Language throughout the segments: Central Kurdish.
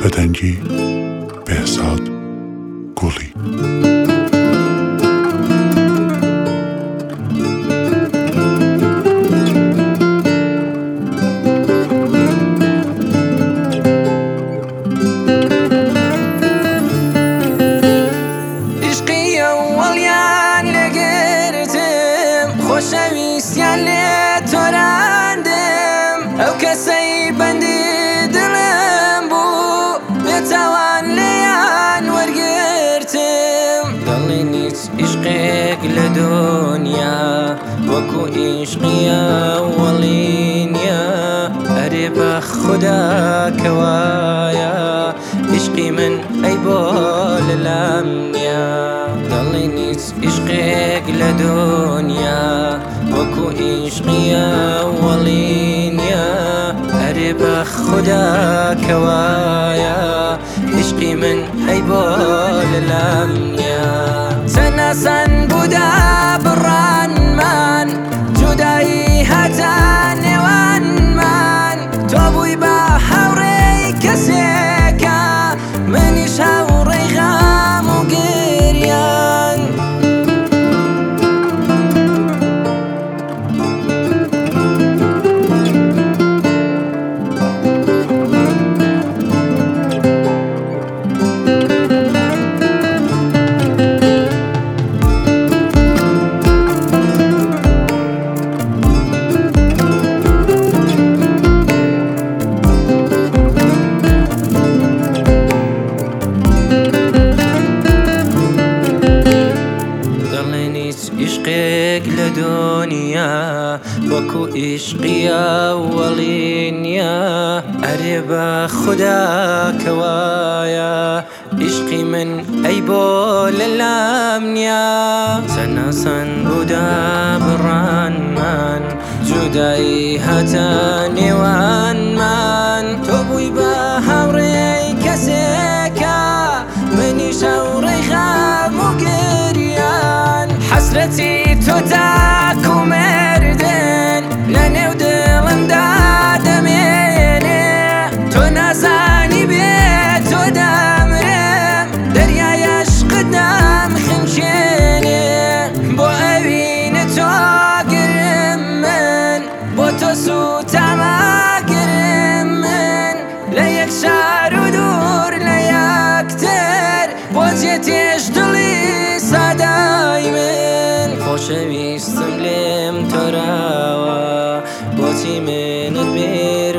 بەدەنگی بێساد گوڵی. خۆشەویستیان لێ تۆراندم، ئەو کەسەی بەندی دڵم بوو، بێتاوان لێیان وەرگرتم. دەڵێن هیچ عیشقێک لە دنیا وەکو عیشقیە وەڵی نییە، ئەرێ بە خودا کەوایە عیشقی من ئەی بۆ لەلام نییە. دەڵێن هیچ عیشقێک لە دنیا وەکو عیشقیە وەڵی نییە، ئەرێ بە خودا کەوایە عیشقی من ئەی بۆ لەلام نییە. چەند ئاسان بوودا بڕانمان، جودایی هاتە نێوانمان، تۆ بووی بە هاوڕێی کەسێکە، منیش هاوڕێی غام و گریان. عیشقێک لە دنیا وەکو عیشقیە وەڵی نییە، ئەرێ بە خودا کەوایە عیشقی من ئەی بۆ لەلام نییە. چەند ئاسان بوودا بڕانمان، جودایی هاتە نێوانمان، تۆ بووی بە هاوڕێی کەسێکە، منیش هاوڕێی غام و گریان. حەسرەتی تۆ تاک و مردن لە نێو دڵمدا دەمێنێ، تۆ نازانی بێت تۆ دەمرم، دەریای عەشقت نامخنکێنێ. بۆ ئەوینە تۆ گرم من، بۆ تۆ سوتامە گرم من، لە یەک شار و دوور لە یەکتر، بۆچێ تێش دڵی سادای من. خۆشەویستم لێم تۆراوە، بۆچی منت بیر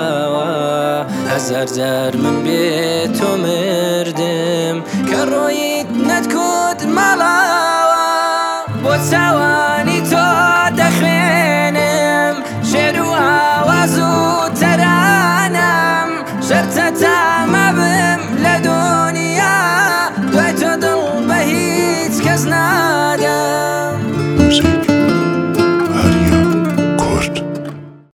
نەماوە، هەزار جار من بێ تۆ مردم، کە ڕۆیی